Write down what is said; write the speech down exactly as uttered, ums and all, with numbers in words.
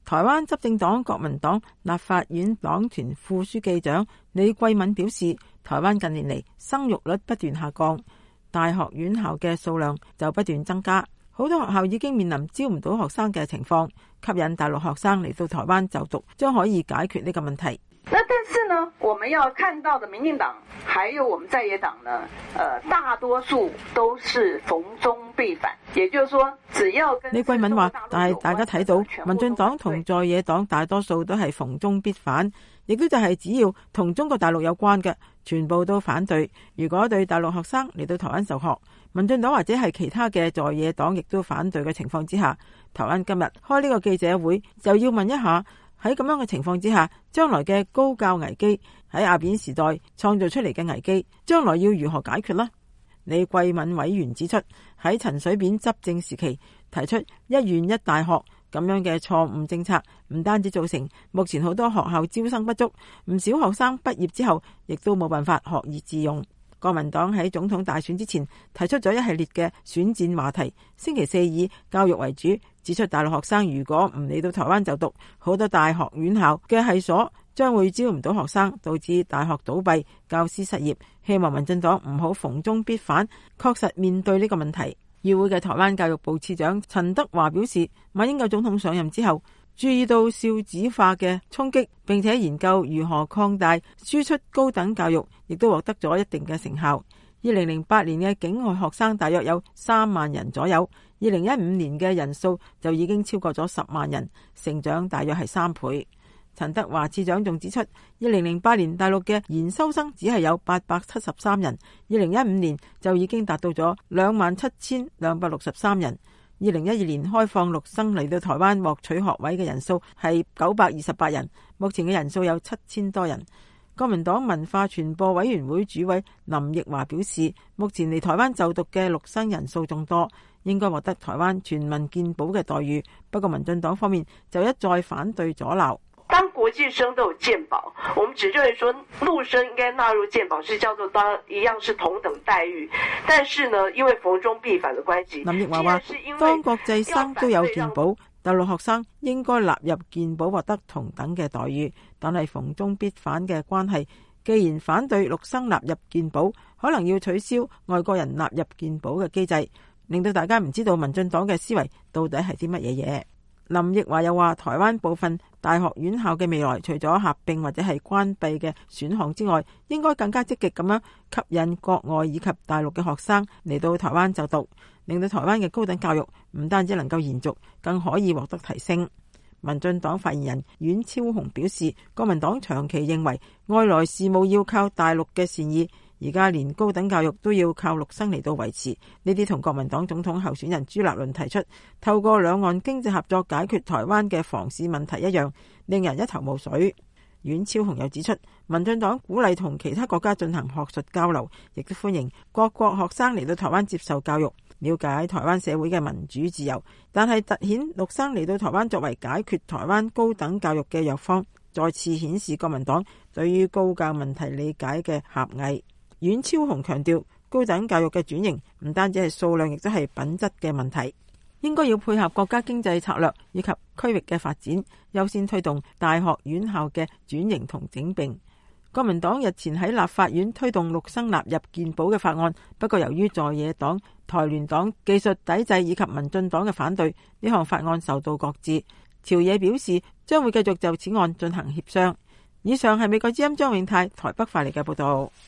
台灣執政黨國民黨立法院黨團副書記長李桂敏表示，台灣近年嚟生育率不斷下降，大學院校嘅數量就不斷增加，好多學校已經面臨招唔到學生嘅情況，吸引大陸學生嚟到台灣就讀，將可以解決呢個問題。 那但是呢，我們要看到的民進黨，還有我們在野黨呢，呃，大多數都是逢中必反，也就是說，只要跟李桂敏話，但係大家睇到民進黨同在野黨大多數都係逢中必反，亦都就係只要同中國大陸有關嘅，全部都反對。如果對大陸學生嚟到台灣就學，民進黨或者係其他嘅在野黨亦都反對嘅情況之下，台灣今日開呢個記者會就要問一下，喺咁樣嘅情況之下，將來嘅高教危機，喺阿扁時代創造出嚟嘅危機，將來要如何解決呢？李桂敏委員指出，喺陳水扁執政時期提出一縣一大學咁樣嘅錯誤政策，唔單止造成目前好多學校招生不足，唔少學生畢業之後亦都冇辦法學以致用。國民黨喺總統大選之前提出咗一系列嘅選戰話題，星期四以教育為主，指出大陸學生如果唔嚟到台灣就讀，好多大學院校嘅系所將會招唔到學生，導致大學倒閉、教師失業。希望民進黨唔好逢中必反，確實面對呢個問題。與會嘅台灣教育部次長陳德華表示，馬英九總統上任之後，注意到少子化嘅衝擊，並且研究如何擴大輸出高等教育，亦都獲得咗一定嘅成效。二零零八年嘅境外學生大約有三萬人左右，二零一五年嘅人數就已經超過咗十萬人，成長大約係三倍。陳德華次長仲指出，二零零八年大陸嘅研修生只係有八百七十三人，二零一五年就已經達到咗兩萬七千兩百六十三人。二零一二年開放陸生嚟到台灣獲取學位嘅人數係九百二十八人，目前嘅人數有七千多人。國民黨文化傳播委員會主委林奕華表示，目前嚟台灣就讀嘅陸生人數眾多，應該獲得台灣全民健保嘅待遇。不過民進黨方面就一再反對阻撓。 當國際生都有健保，我們只認為說陸生應該納入健保，是叫做當一樣是同等待遇。但是呢，因為逢中必反的關係， 林奕華話，當國際生都有健保，大陸學生應該納入健保，獲得同等嘅待遇。但係逢中必反嘅關係，既然反對陸生納入健保，可能要取消外國人納入健保嘅機制，令到大家唔知道民進黨嘅思維到底係啲乜嘢嘢。林奕華又話，台灣部分大學院校嘅未來，除咗合併或者係關閉嘅選項之外，應該更加積極咁樣吸引國外以及大陸嘅學生嚟到台灣就讀，令到台灣嘅高等教育唔單止能夠延續，更可以獲得提升。民進黨發言人阮超雄表示，國民黨長期認為外來事務要靠大陸嘅善意，而家連高等教育都要靠陸生嚟到維持，呢啲同國民黨總統候選人朱立倫提出透過兩岸經濟合作解決台灣嘅房市問題一樣，令人一頭霧水。阮超雄又指出，民進黨鼓勵同其他國家進行學術交流，亦都歡迎各國學生嚟到台灣接受教育，了解台灣社會嘅民主自由，但係凸顯陸生嚟到台灣作為解決台灣高等教育嘅藥方，再次顯示國民黨對於高教問題理解嘅狹隘。阮超雄強調，高等教育嘅轉型唔單止係數量，亦都係品質嘅問題，應該要配合國家經濟策略以及區域嘅發展，優先推動大學院校嘅轉型同整併。國民黨日前喺立法院推動陸生納入健保嘅法案，不過由於在野黨、台聯黨技術抵制以及民進黨嘅反對，呢項法案受到擱置。朝野表示將會繼續就此案進行協商。以上係美國之音張永泰台北發嚟嘅報道。